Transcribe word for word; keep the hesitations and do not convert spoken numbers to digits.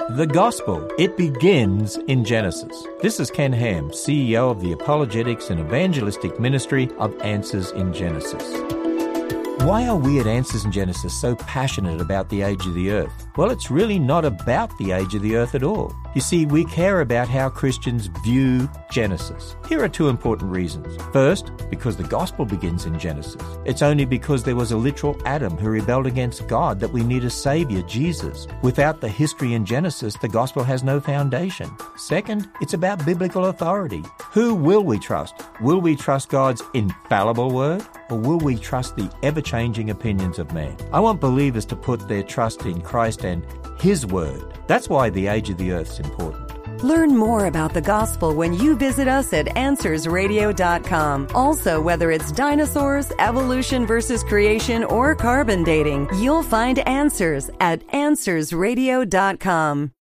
The Gospel. It begins in Genesis. This is Ken Ham, C E O of the Apologetics and Evangelistic Ministry of Answers in Genesis. Why are we at Answers in Genesis so passionate about the age of the earth? Well, it's really not about the age of the earth at all. You see, we care about how Christians view Genesis. Here are two important reasons. First, because the gospel begins in Genesis. It's only because there was a literal Adam who rebelled against God that we need a Savior, Jesus. Without the history in Genesis, the gospel has no foundation. Second, it's about biblical authority. Who will we trust? Will we trust God's infallible word? Or will we trust the ever-changing opinions of man? I want believers to put their trust in Christ and His Word. That's why the age of the earth is important. Learn more about the gospel when you visit us at answers radio dot com. Also, whether it's dinosaurs, evolution versus creation, or carbon dating, you'll find answers at answers radio dot com.